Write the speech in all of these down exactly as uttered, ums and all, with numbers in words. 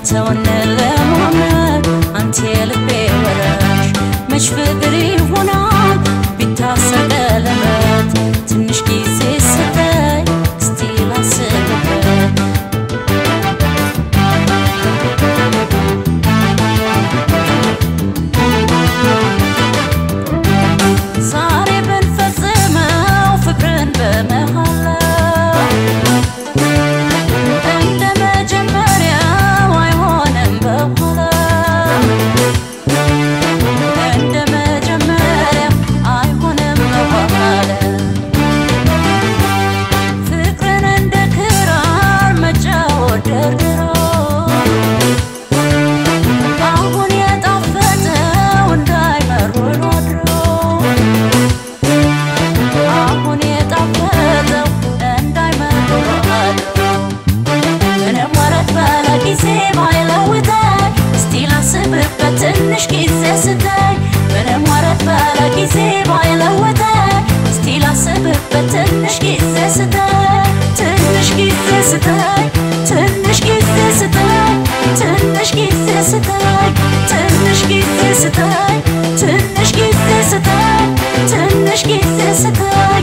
ሰውን ለማመን አንተ የልቤ ወራሽ መች ፍቅር ይሆናል ቢታሰር ቀለበት ትንሽ ጊዜ ስጠኝ እስቲ ላስብበት ዛሬ ብንፈጽመው ፍቅርን በመሃላ እንደ መጀመሪያው አይሆንም በኋላ እንደ መጀመሪያው አይሆንም በኋላ ፍቅርን እንደ ክራር መጫወት ደርድሮ አሁን የጣፈጠው እንዳይመር ውሎ አድሮ አሁን የጣፈጠው እንዳይመር ውሎ አድሮ ምንም ወረት ባለ ጊዜ ባይለውጠኝ እስቲ ላስብበት ትንሽ ጊዜ ስጠኝ ምንም ወረት ባለ ጊዜ ባይለውጠኝ እስቲ ላስብበት ትንሽ ጊዜ ስጠኝ ትንሽ ጊዜ ስጠኝ ትንሽ ጊዜ ስጠኝ ትንሽ ጊዜ ስጠኝ ትንሽ ጊዜ ስጠኝ ትንሽ ጊዜ ስጠኝ ትንሽ ጊዜ ስጠኝ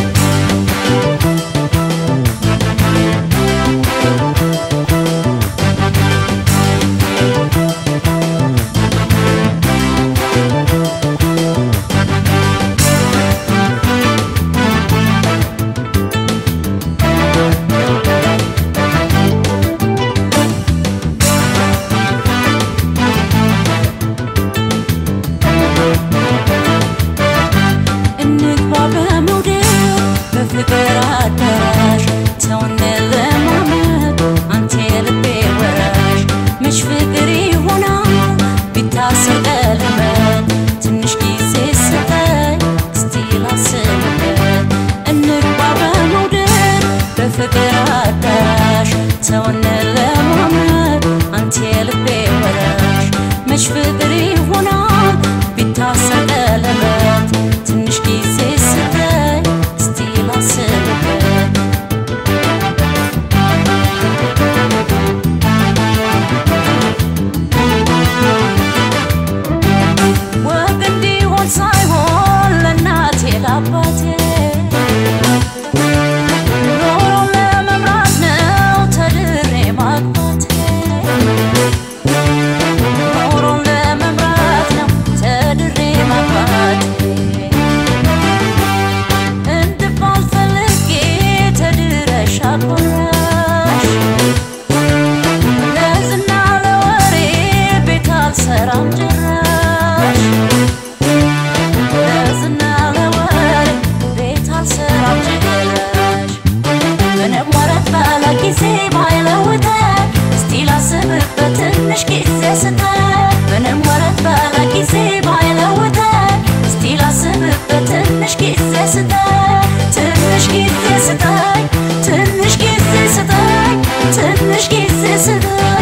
ፍቅር አዳራሽ ሰውን ለማመን አንተ የልቤ ወራሽ መች ፍቅር ይሆናል ቢታሰር ቀለበት ትንሽ ጊዜ ስጠኝ እስቲ ላስብበት እንግባ በመውደድ በፍቅር አዳራሽ ሰውን ለማመን አንተ የልቤ ወራሽ መች ፍቅር ይሆናል ቢታሰር ቀለበት ትንሽ ጊዜ ስጠኝ ወግ እንዲሆን ሳይሆን ለእናቴ ለአባቴ ኖሮን ለመምራት ነው ተድሬ ማግባቴ ኖሮን ለመምራት ነው ተድሬ ማግባቴ አቆራሽ ለዝና ለወሬ ቤት አልሰራም ጭራሽ ለዝና ለወሬ ቤት አልሰራም ጭራሽ ምንም ወረት ባለ ጊዜ ባይለውጠኝ እስቲ ላስብበት ትንሽ ጊዜ ስጠኝ ምንም ወረት ባለ ጊዜ ባይለውጠኝ እስቲ ላስብበት ትንሽ ጊዜ ስጠኝ ትንሽ ጊዜ ስጠኝ ትንሽ ጊዜ ስጠኝ ትንሽ ጊዜ ስጠኝ